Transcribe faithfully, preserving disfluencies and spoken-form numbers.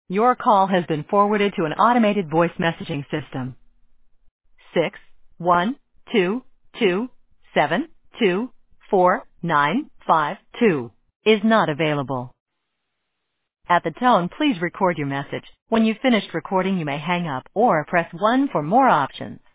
Your call has been forwarded to an automated voice messaging system. Six one two two seven two four nine five two is not available. At the tone, please record your message. When you've finished recording, you may hang up or press one for more options.